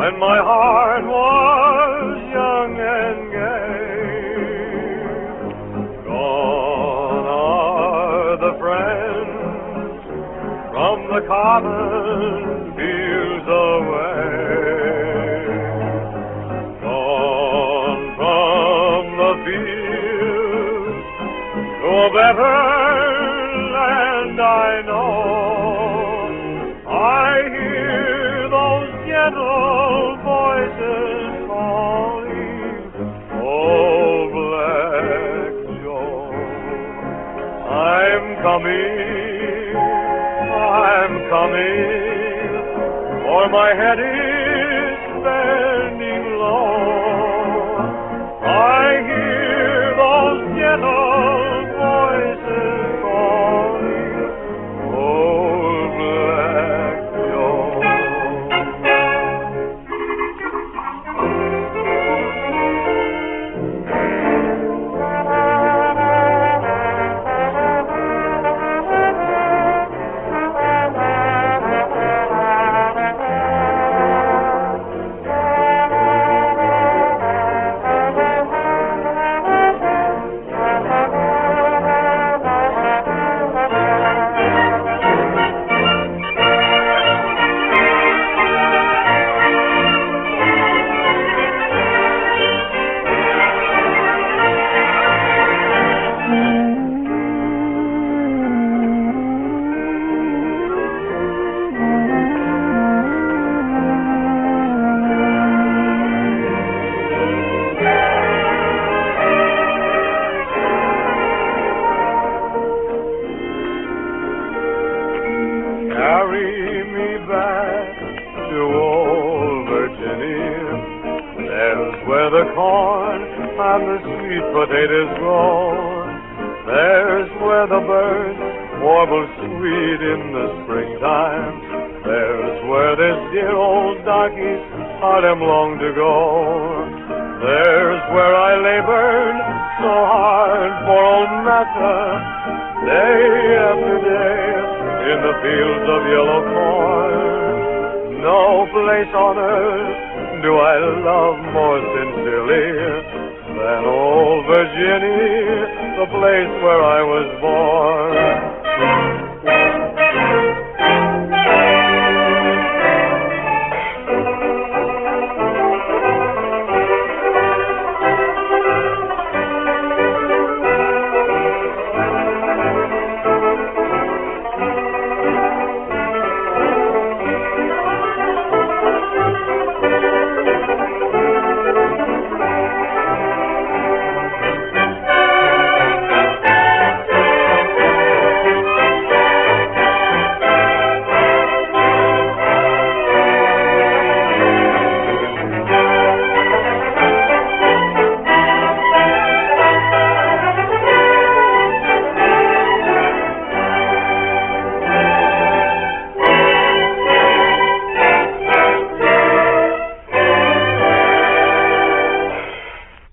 when my heart was young and gay. Gone are the friends from the cotton fields away. Gone from the fields to a better land I know. I hear those gentle voices calling, oh, Black Joe. I'm coming, for my head is bending low. I hear those gentle voices calling, oh, Black Joe. Carry me back to old Virginia. There's where the corn and the sweet potatoes grow. There's where the birds warble sweet in the springtime. There's where this dear old darky's heart am long to go. There's where I labored so hard for old Massa, day after day, in the fields of yellow corn. No place on earth do I love more sincerely than old Virginia, the place where I was born.